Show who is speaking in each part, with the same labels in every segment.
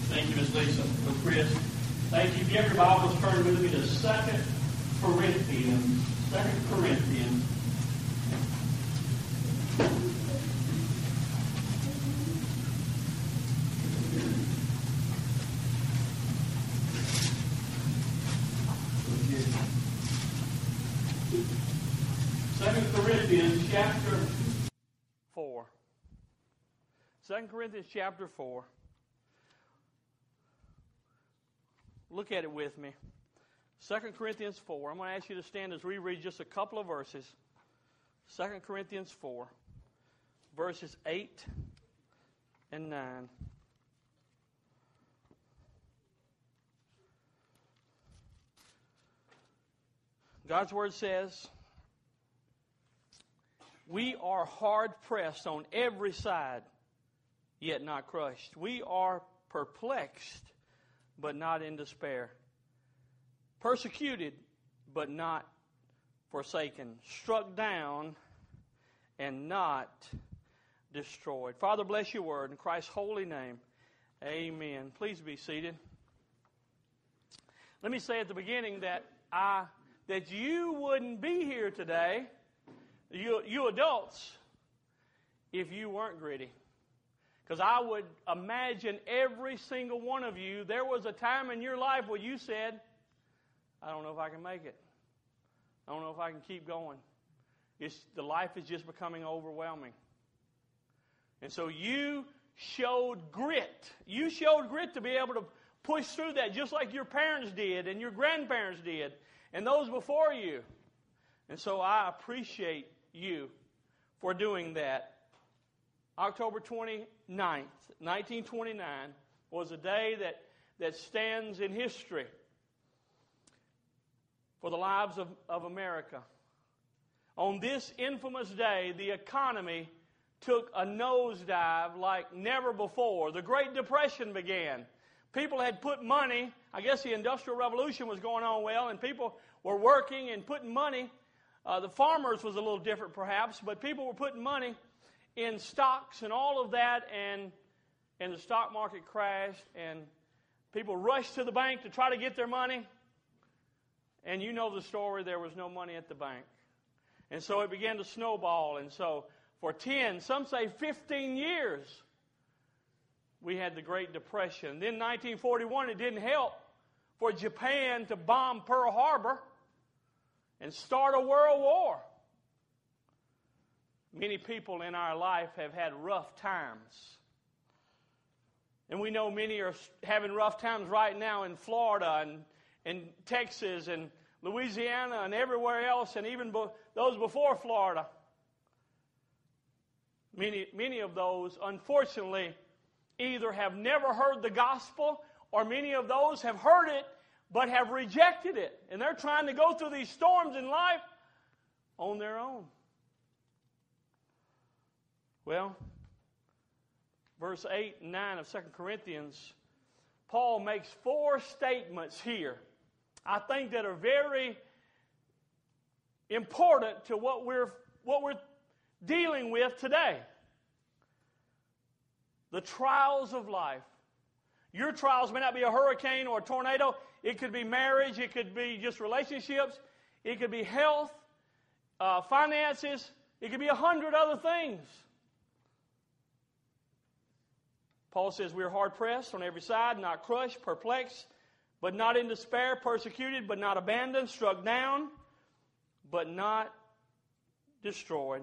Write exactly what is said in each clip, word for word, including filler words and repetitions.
Speaker 1: Thank you, Miz Lisa, for Chris. Thank you. If you have your Bibles, turn with me to Second Corinthians. Second Corinthians. Second Corinthians chapter four. Second Corinthians chapter four. Look at it with me. Second Corinthians four. I'm going to ask you to stand as we read just a couple of verses. Second Corinthians four, verses eight and nine. God's Word says, "We are hard pressed on every side, yet not crushed. We are perplexed, but not in despair. Persecuted, but not forsaken. Struck down, and not destroyed." Father, bless your word in Christ's holy name. Amen. Please be seated. Let me say at the beginning that I that you wouldn't be here today, you, you adults, if you weren't gritty. Because I would imagine every single one of you, there was a time in your life where you said, I don't know if I can make it. I don't know if I can keep going. It's, the life is just becoming overwhelming. And so you showed grit. You showed grit to be able to push through that just like your parents did and your grandparents did and those before you. And so I appreciate you for doing that. October twenty-ninth, nineteen twenty-nine was a day that, that stands in history for the lives of, of America. On this infamous day, the economy took a nosedive like never before. The Great Depression began. People had put money, I guess the Industrial Revolution was going on well, and people were working and putting money. Uh, the farmers was a little different perhaps, but people were putting money in stocks and all of that, and and the stock market crashed, and people rushed to the bank to try to get their money. And you know the story, there was no money at the bank. And so it began to snowball, and so for ten, some say fifteen years, we had the Great Depression. Then nineteen forty-one, it didn't help for Japan to bomb Pearl Harbor and start a world war. Many people in our life have had rough times. And we know many are having rough times right now in Florida and, and Texas and Louisiana and everywhere else, and even bo- those before Florida. Many, many of those, unfortunately, either have never heard the gospel, or many of those have heard it but have rejected it. And they're trying to go through these storms in life on their own. Well, verse eight and nine of Second Corinthians, Paul makes four statements here, I think, that are very important to what we're what we're dealing with today. The trials of life. Your trials may not be a hurricane or a tornado. It could be marriage. It could be just relationships. It could be health, uh, finances. It could be a hundred other things. Paul says we're hard-pressed on every side, not crushed, perplexed, but not in despair, persecuted, but not abandoned, struck down, but not destroyed.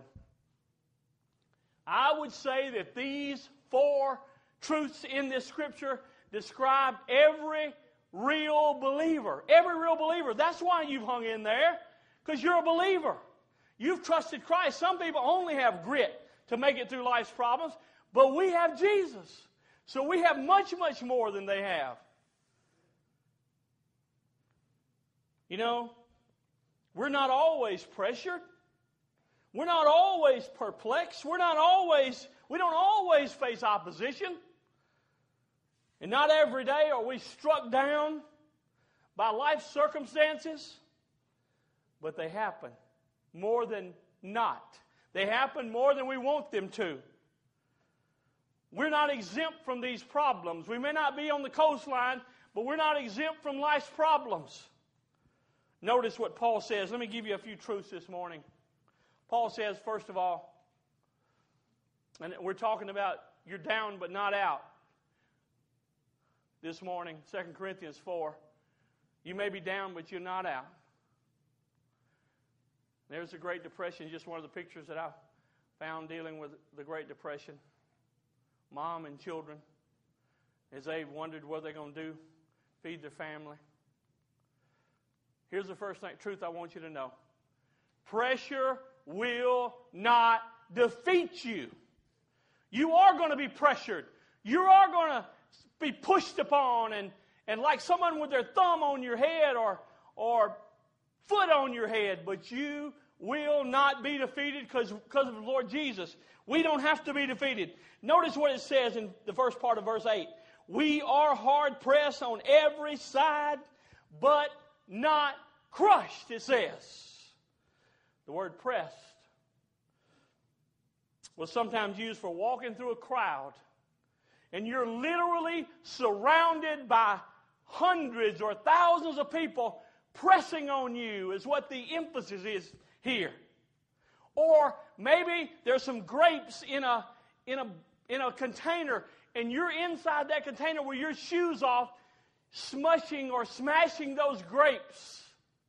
Speaker 1: I would say that these four truths in this scripture describe every real believer. Every real believer. That's why you've hung in there, because you're a believer. You've trusted Christ. Some people only have grit to make it through life's problems, but we have Jesus. So we have much, much more than they have. You know, we're not always pressured. We're not always perplexed. We're not always, we don't always face opposition. And not every day are we struck down by life circumstances. But they happen more than not. They happen more than we want them to. We're not exempt from these problems. We may not be on the coastline, but we're not exempt from life's problems. Notice what Paul says. Let me give you a few truths this morning. Paul says, first of all, and we're talking about you're down but not out this morning, Second Corinthians four. You may be down, but you're not out. There's the Great Depression, just one of the pictures that I found dealing with the Great Depression. Mom and children, as they wondered what they're going to do, feed their family. Here's the first thing, truth I want you to know. Pressure will not defeat you. You are going to be pressured. You are going to be pushed upon and, and like someone with their thumb on your head or, or foot on your head, but you will not be defeated because because of the Lord Jesus. We don't have to be defeated. Notice what it says in the first part of verse eight. We are hard pressed on every side, but not crushed, it says. The word pressed was sometimes used for walking through a crowd, and you're literally surrounded by hundreds or thousands of people pressing on you is what the emphasis is here. Or maybe there's some grapes in a in a in a container, and you're inside that container with your shoes off, smushing or smashing those grapes.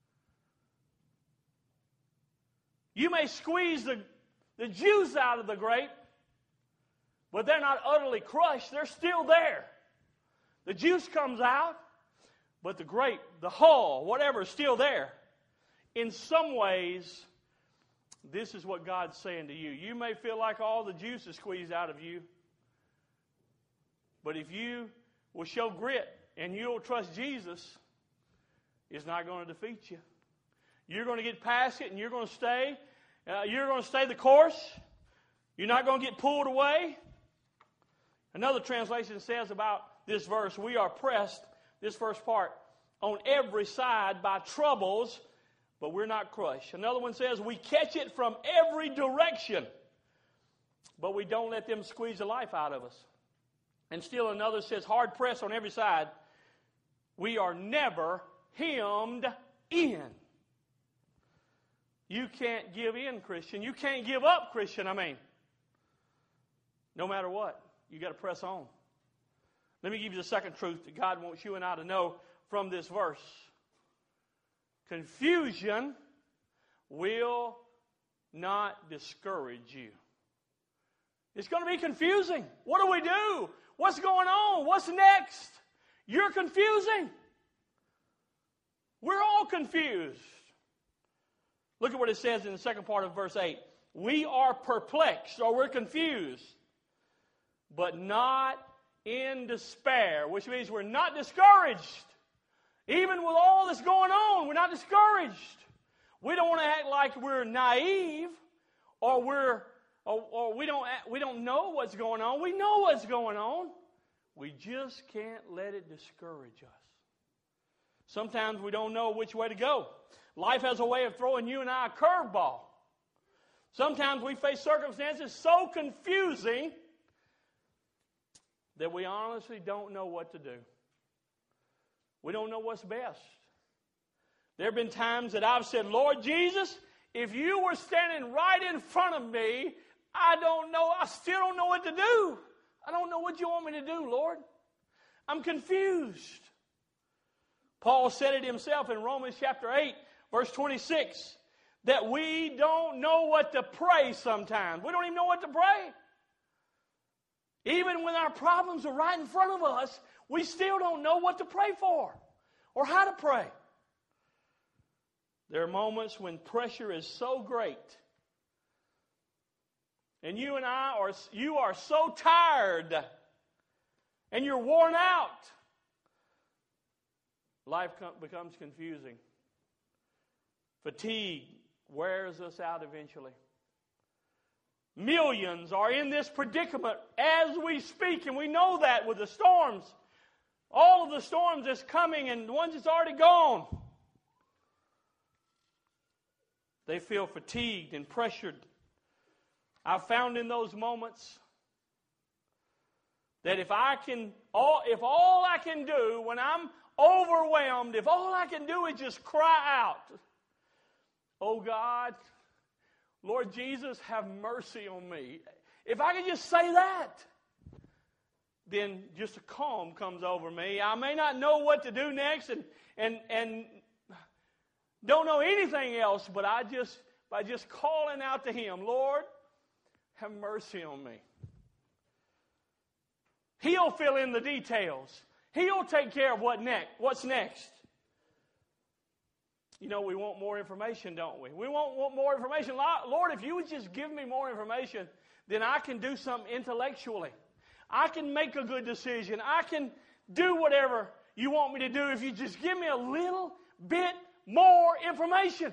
Speaker 1: You may squeeze the, the juice out of the grape, but they're not utterly crushed. They're still there. The juice comes out, but the grape, the hull, whatever, is still there. In some ways, this is what God's saying to you. You may feel like all the juice is squeezed out of you, but if you will show grit and you'll trust Jesus, it's not going to defeat you. You're going to get past it and you're going to stay. Uh, you're going to stay the course. You're not going to get pulled away. Another translation says about this verse, we are pressed, this first part, on every side by troubles, but we're not crushed. Another one says we catch it from every direction, but we don't let them squeeze the life out of us. And still another says hard pressed on every side, we are never hemmed in. You can't give in, Christian. You can't give up, Christian, I mean. No matter what, you got to press on. Let me give you the second truth that God wants you and I to know from this verse. Confusion will not discourage you. It's going to be confusing. What do we do? What's going on? What's next? You're confusing. We're all confused. Look at what it says in the second part of verse eight. We are perplexed, or we're confused, but not in despair, which means we're not discouraged. Even with all that's going on, we're not discouraged. We don't want to act like we're naive or we're or, or we don't we don't know what's going on. We know what's going on. We just can't let it discourage us. Sometimes we don't know which way to go. Life has a way of throwing you and I a curveball. Sometimes we face circumstances so confusing that we honestly don't know what to do. We don't know what's best. There have been times that I've said, Lord Jesus, if you were standing right in front of me, I don't know, I still don't know what to do. I don't know what you want me to do, Lord. I'm confused. Paul said it himself in Romans chapter eight, verse twenty-six, that we don't know what to pray sometimes. We don't even know what to pray. Even when our problems are right in front of us, we still don't know what to pray for or how to pray. There are moments when pressure is so great and you and I are, you are so tired and you're worn out. Life becomes confusing. Fatigue wears us out eventually. Millions are in this predicament as we speak, and we know that with the storms. All of the storms that's coming and the ones that's already gone. They feel fatigued and pressured. I've found in those moments That if I can, all, if all I can do when I'm overwhelmed, if all I can do is just cry out, oh God, Lord Jesus, have mercy on me. If I can just say that, then just a calm comes over me. I may not know what to do next and and and don't know anything else, but I just by just calling out to Him, Lord, have mercy on me. He'll fill in the details. He'll take care of what next. What's next? You know, we want more information, don't we? We want, want more information. Lord, if you would just give me more information, then I can do something intellectually. I can make a good decision. I can do whatever you want me to do if you just give me a little bit more information.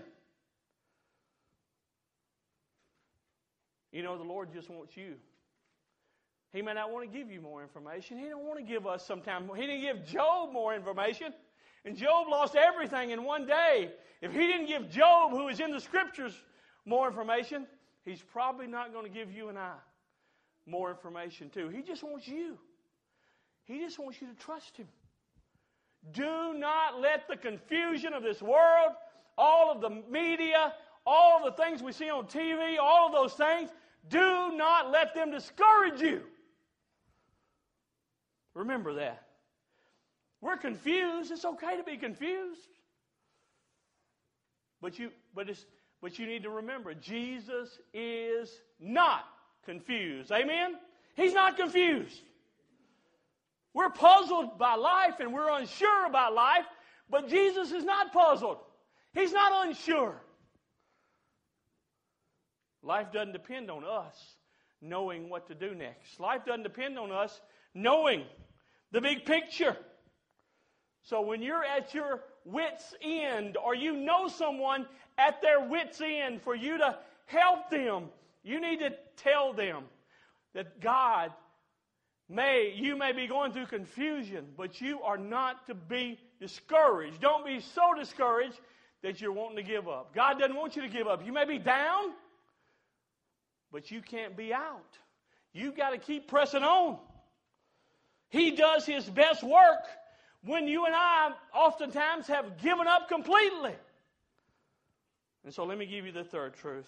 Speaker 1: You know, the Lord just wants you. He may not want to give you more information. He don't want to give us sometimes. He didn't give Job more information. And Job lost everything in one day. If he didn't give Job, who is in the Scriptures, more information, He's probably not going to give you and I more information too. He just wants you. He just wants you to trust Him. Do not let the confusion of this world, all of the media, all of the things we see on T V, all of those things, do not let them discourage you. Remember that. We're confused. It's okay to be confused. But you, but it's, but you need to remember, Jesus is not confused. Amen? He's not confused. We're puzzled by life and we're unsure about life, but Jesus is not puzzled. He's not unsure. Life doesn't depend on us knowing what to do next. Life doesn't depend on us knowing the big picture. So when you're at your wit's end, or you know someone at their wit's end for you to help them, you need to tell them that God may, you may be going through confusion, but you are not to be discouraged. Don't be so discouraged that you're wanting to give up. God doesn't want you to give up. You may be down, but you can't be out. You've got to keep pressing on. He does His best work when you and I oftentimes have given up completely. And so let me give you the third truth.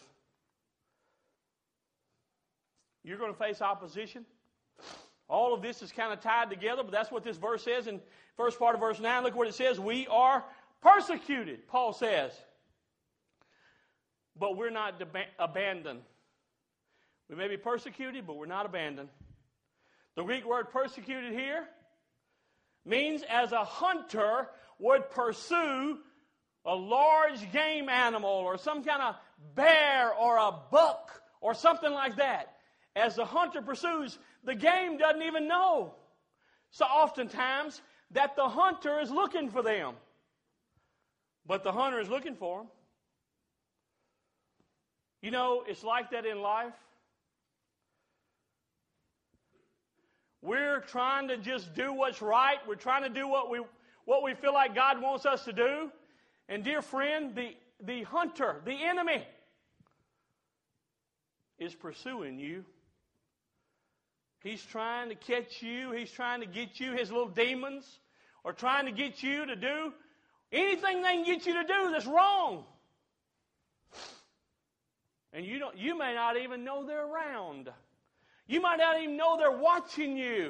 Speaker 1: You're going to face opposition. All of this is kind of tied together, but that's what this verse says in first part of verse nine. Look what it says. We are persecuted, Paul says. But we're not deba- abandoned. We may be persecuted, but we're not abandoned. The Greek word persecuted here means as a hunter would pursue a large game animal or some kind of bear or a buck or something like that. As the hunter pursues, the game doesn't even know. So oftentimes that the hunter is looking for them. But the hunter is looking for them. You know, it's like that in life. We're trying to just do what's right. We're trying to do what we what we feel like God wants us to do. And dear friend, the, the hunter, the enemy, is pursuing you. He's trying to catch you. He's trying to get you. His little demons are trying to get you to do anything they can get you to do that's wrong. And you don't. You may not even know they're around. You might not even know they're watching you.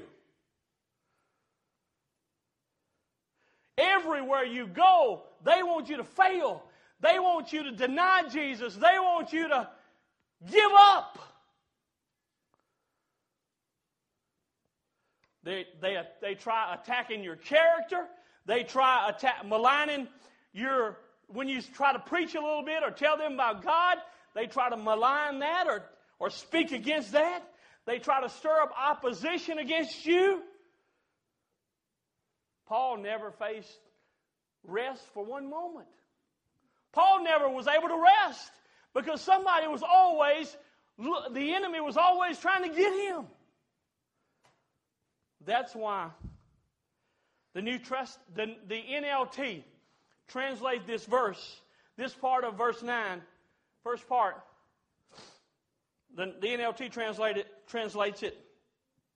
Speaker 1: Everywhere you go, they want you to fail. They want you to deny Jesus. They want you to give up. They, they, they try attacking your character. They try attack, maligning your, when you try to preach a little bit or tell them about God, they try to malign that or, or speak against that. They try to stir up opposition against you. Paul never faced rest for one moment. Paul never was able to rest because somebody was always, the enemy was always trying to get him. That's why the New Trust, the, the N L T translates this verse, this part of verse nine, first part. The, the N L T translate it, translates it,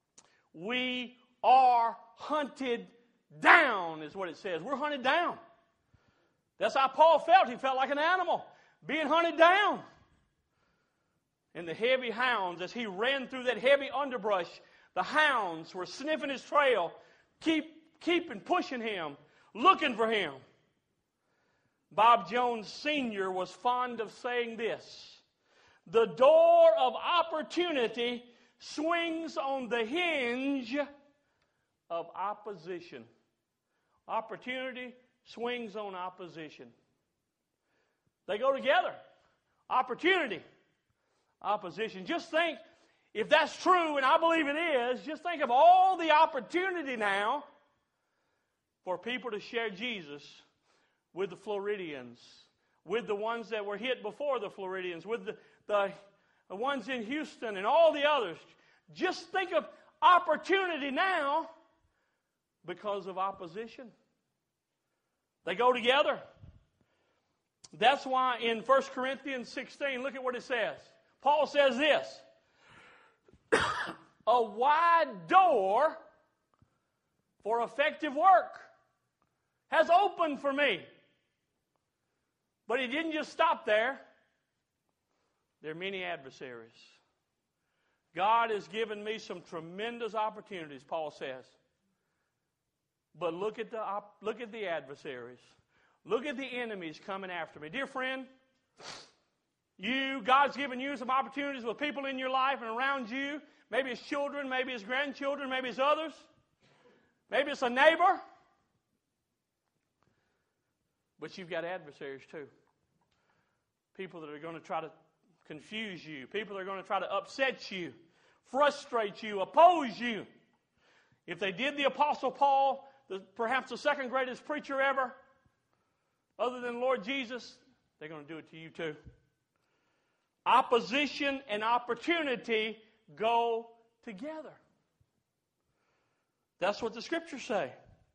Speaker 1: We are hunted down, is what it says. We're hunted down. That's how Paul felt. He felt like an animal being hunted down. And the heavy hounds, as he ran through that heavy underbrush, the hounds were sniffing his trail, keep, keeping pushing him, looking for him. Bob Jones Senior was fond of saying this: the door of opportunity swings on the hinge of opposition. Opportunity swings on opposition. They go together. Opportunity, opposition. Just think, if that's true, and I believe it is, just think of all the opportunity now for people to share Jesus with the Floridians, with the ones that were hit before the Floridians, with the, the, the ones in Houston and all the others. Just think of opportunity now because of opposition. They go together. That's why in First Corinthians sixteen, look at what it says. Paul says this: a wide door for effective work has opened for me. But he didn't just stop there. There are many adversaries. God has given me some tremendous opportunities, Paul says. But look at the op- look at the adversaries. Look at the enemies coming after me. Dear friend, you, God's given you some opportunities with people in your life and around you. Maybe it's children, maybe it's grandchildren, maybe it's others. Maybe it's a neighbor. But you've got adversaries too. People that are going to try to confuse you. People that are going to try to upset you, frustrate you, oppose you. If they did the Apostle Paul, the, perhaps the second greatest preacher ever, other than Lord Jesus, they're going to do it to you too. Opposition and opportunity go together. That's what the Scriptures say.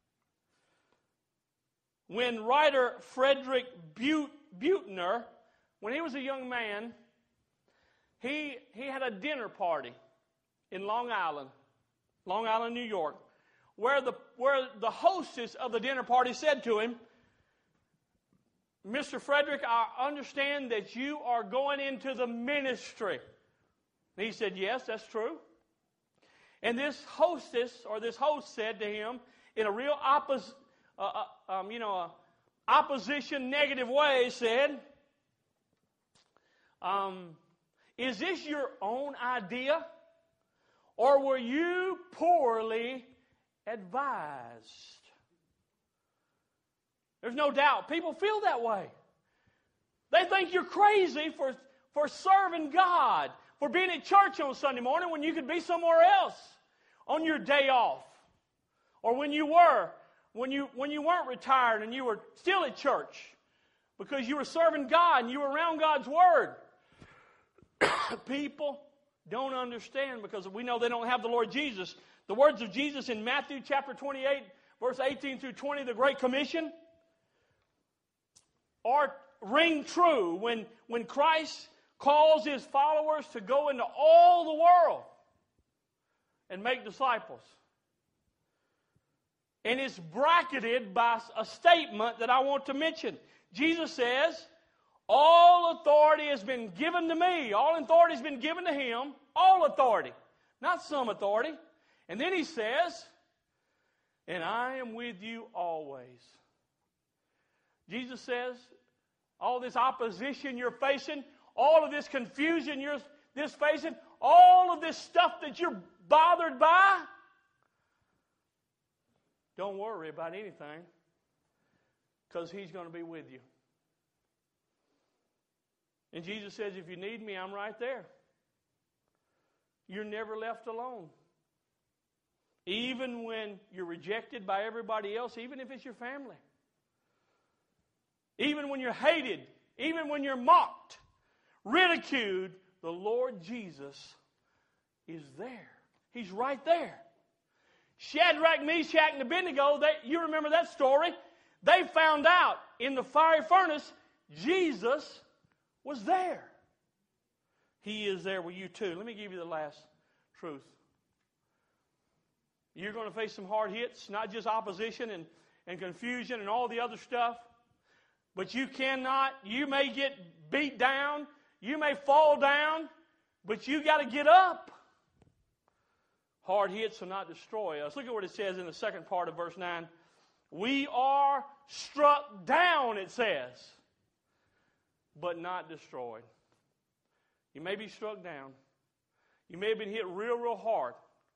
Speaker 1: When writer Frederick Buechner, when he was a young man, he, he had a dinner party in Long Island, Long Island, New York, where the, where the hostess of the dinner party said to him, Mister Frederick, I understand that you are going into the ministry. And he said, yes, that's true. And this hostess, or this host said to him, in a real oppos, uh, uh, um, you know, uh, opposition, negative way, said, um, is this your own idea? Or were you poorly advised? There's no doubt. People feel that way. They think you're crazy for, for serving God, for being at church on Sunday morning when you could be somewhere else on your day off. Or when you were, when you, when you weren't retired and you were still at church because you were serving God and you were around God's Word. People don't understand because we know they don't have the Lord Jesus. The words of Jesus in Matthew chapter twenty-eight, verse eighteen through twenty, the Great Commission, are ring true when, when Christ calls His followers to go into all the world and make disciples. And it's bracketed by a statement that I want to mention. Jesus says, all authority has been given to me. All authority has been given to Him. All authority. Not some authority. And then He says, and I am with you always. Jesus says, all this opposition you're facing, all of this confusion you're this facing, all of this stuff that you're bothered by, don't worry about anything because He's going to be with you. And Jesus says, if you need me, I'm right there. You're never left alone. Even when you're rejected by everybody else, even if it's your family. Even when you're hated, even when you're mocked, ridiculed, the Lord Jesus is there. He's right there. Shadrach, Meshach, and Abednego, they, you remember that story. They found out in the fiery furnace, Jesus was there. He is there with you too. Let me give you the last truth. You're going to face some hard hits, not just opposition and, and confusion and all the other stuff. But you cannot, you may get beat down, you may fall down, but you got to get up. Hard hits will not destroy us. Look at what it says in the second part of verse nine. We are struck down, it says, but not destroyed. You may be struck down. You may have been hit real, real hard,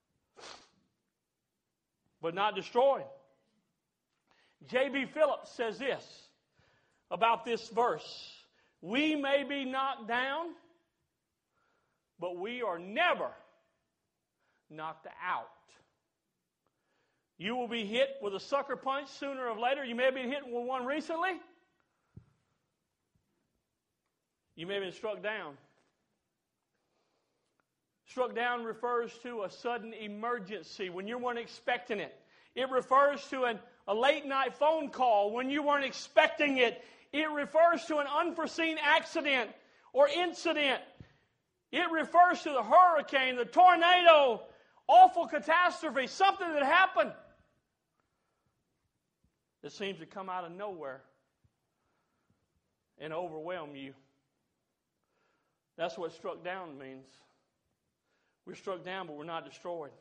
Speaker 1: but not destroyed. J B Phillips says this about this verse. We may be knocked down, but we are never knocked out. You will be hit with a sucker punch sooner or later. You may have been hit with one recently. You may have been struck down. Struck down refers to a sudden emergency when you weren't expecting it. It refers to an, a late night phone call when you weren't expecting it. It refers to an unforeseen accident or incident. It refers to the hurricane, the tornado, awful catastrophe, something that happened that seems to come out of nowhere and overwhelm you. That's what struck down means. We're struck down, but we're not destroyed.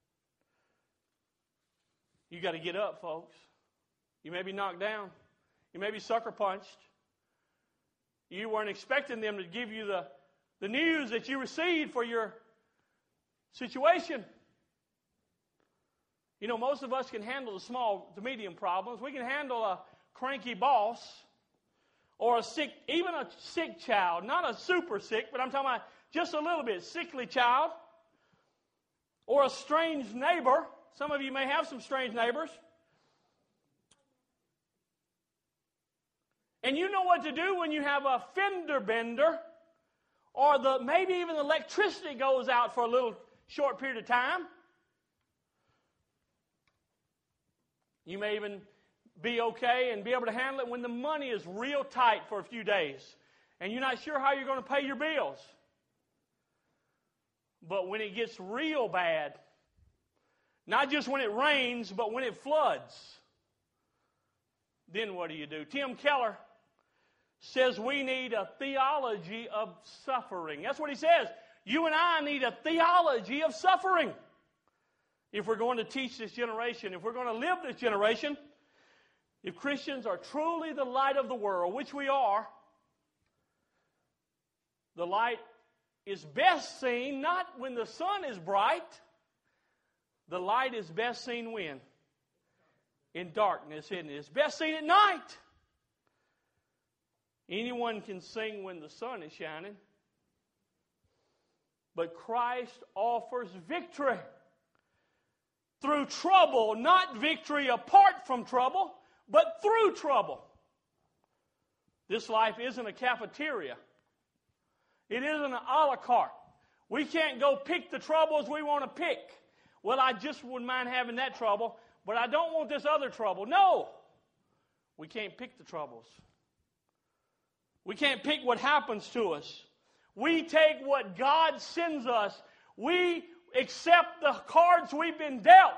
Speaker 1: You got to get up, folks. You may be knocked down. You may be sucker punched. You weren't expecting them to give you the, the news that you received for your situation. You know, most of us can handle the small to medium problems. We can handle a cranky boss or a sick, even a sick child. Not a super sick, but I'm talking about just a little bit sickly child. Or a strange neighbor. Some of you may have some strange neighbors. And you know what to do when you have a fender bender or the maybe even the electricity goes out for a little short period of time. You may even be okay and be able to handle it when the money is real tight for a few days and you're not sure how you're going to pay your bills. But when it gets real bad, not just when it rains, but when it floods, then what do you do? Tim Keller says we need a theology of suffering. That's what he says. You and I need a theology of suffering if we're going to teach this generation, if we're going to live this generation. If Christians are truly the light of the world, which we are, the light is best seen not when the sun is bright. The light is best seen when? In darkness, isn't it? It's best seen at night. Anyone can sing when the sun is shining. But Christ offers victory through trouble, not victory apart from trouble, but through trouble. This life isn't a cafeteria. It isn't an a la carte. We can't go pick the troubles we want to pick. Well, I just wouldn't mind having that trouble, but I don't want this other trouble. No. We can't pick the troubles. We can't pick what happens to us. We take what God sends us. We accept the cards we've been dealt.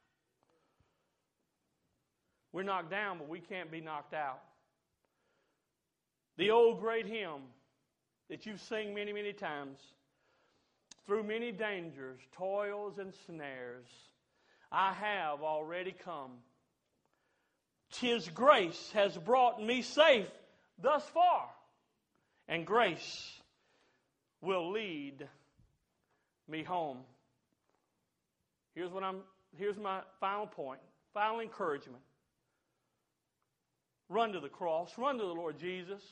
Speaker 1: We're knocked down, but we can't be knocked out. The old great hymn that you've sung many, many times. Through many dangers, toils, and snares, I have already come. 'Tis grace has brought me safe thus far, and grace will lead me home. Here's what I'm. Here's my final point, final encouragement. Run to the cross. Run to the Lord Jesus.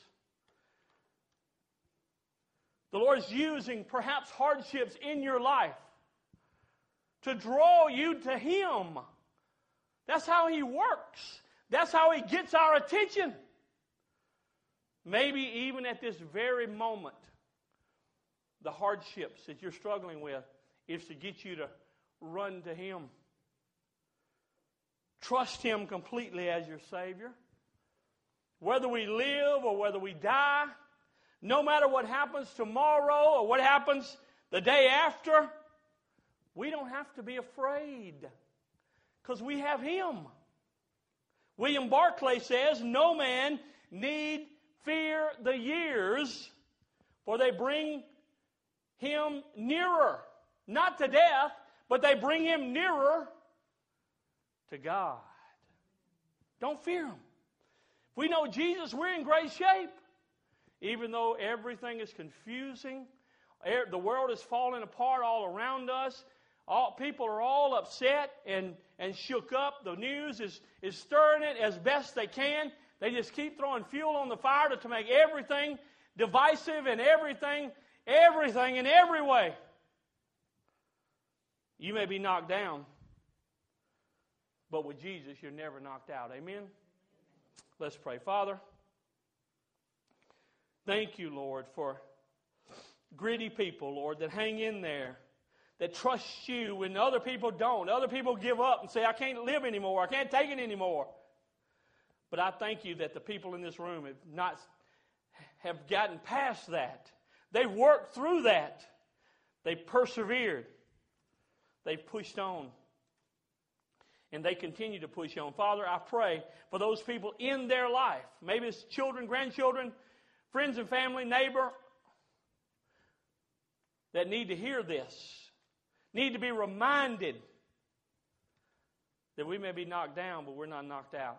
Speaker 1: The Lord is using perhaps hardships in your life to draw you to Him. That's how He works. That's how He gets our attention. Maybe even at this very moment, the hardships that you're struggling with is to get you to run to Him. Trust Him completely as your Savior. Whether we live or whether we die, no matter what happens tomorrow or what happens the day after, we don't have to be afraid. Because we have Him. William Barclay says, no man need fear the years, for they bring him nearer. Not to death, but they bring him nearer to God. Don't fear them. If we know Jesus, we're in great shape. Even though everything is confusing, the world is falling apart all around us, all, people are all upset and, and shook up. The news is, is stirring it as best they can. They just keep throwing fuel on the fire to, to make everything divisive and everything, everything in every way. You may be knocked down, but with Jesus, you're never knocked out. Amen? Let's pray. Father, thank you, Lord, for gritty people, Lord, that hang in there, that trust you when other people don't. Other people give up and say, I can't live anymore. I can't take it anymore. But I thank you that the people in this room have not have gotten past that. They've worked through that. They've persevered. They've pushed on. And they continue to push on. Father, I pray for those people in their life. Maybe it's children, grandchildren, friends and family, neighbor, that need to hear this. Need to be reminded that we may be knocked down, but we're not knocked out.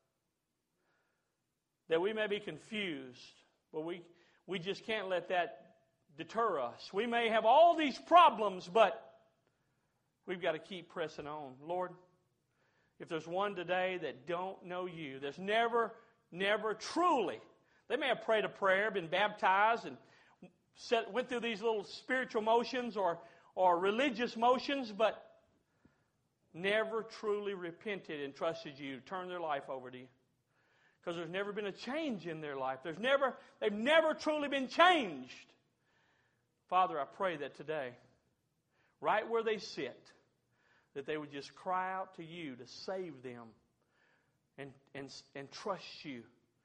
Speaker 1: That we may be confused, but we, we just can't let that deter us. We may have all these problems, but we've got to keep pressing on. Lord, if there's one today that don't know you, there's never, never truly, they may have prayed a prayer, been baptized, and set, went through these little spiritual motions or, or religious motions, but never truly repented and trusted you, turned their life over to you. Because there's never been a change in their life. There's never, they've never truly been changed. Father, I pray that today, right where they sit, that they would just cry out to you to save them and, and, and trust you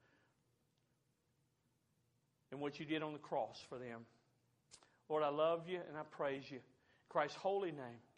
Speaker 1: in what you did on the cross for them. Lord, I love you and I praise you. In Christ's holy name.